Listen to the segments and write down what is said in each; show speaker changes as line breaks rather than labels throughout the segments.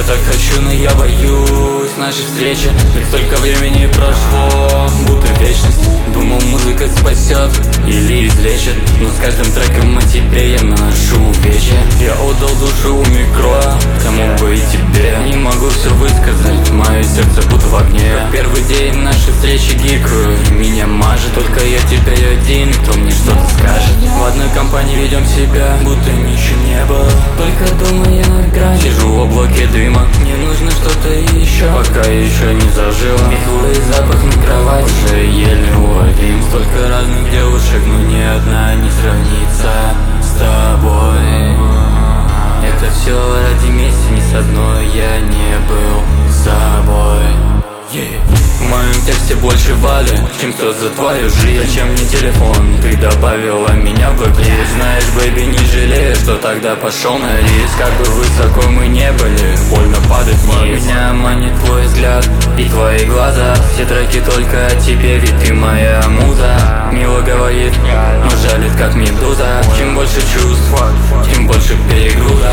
так хочу, но я боюсь нашей встречи, ведь столько времени прошло, будто вечность. Думал, музыка спасет или излечит, но с каждым треком о тебе я наношу увечья. Я отдал душу у микро, кому бы и тебе. Не могу все высказать, мое сердце будто в огне. Как первый день нашей встречи гикаю, меня мажет. Только я теперь один, кто мне что-то скажет. В одной компании ведем себя, будто ничего не было. Только думаю на грани, сижу в облаке дыма. Мне нужно что-то еще, пока еще не зажило. Мехлый запах на кровать уже еле уловим. Столько разных девушек, но ни одна не сравнится с тобой. Это все ради мести, ни с одной я не был с собой. В моем тексте больше воды, чем все за твою жизнь. Зачем мне телефон? Ты добавила меня в игре. Знаешь, бэйби, не жалею, что тогда пошел на риск. Как бы высоко мы не были, больно падать вниз. Меня манит твой взгляд и твои глаза. Все треки только о тебе, ведь ты моя муза. Мило говорит, но жалит как медуза. Чем больше чувств, тем больше перегруза.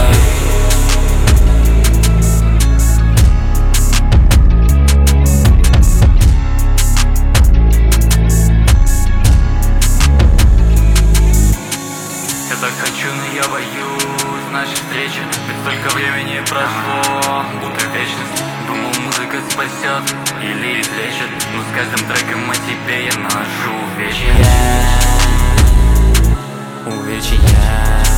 Я так хочу, но я боюсь нашей встречи, ведь столько времени прошло, будто вечность. Думал, музыка спасет или излечит, но с каждым треком о тебе я наношу увечья. Увечья.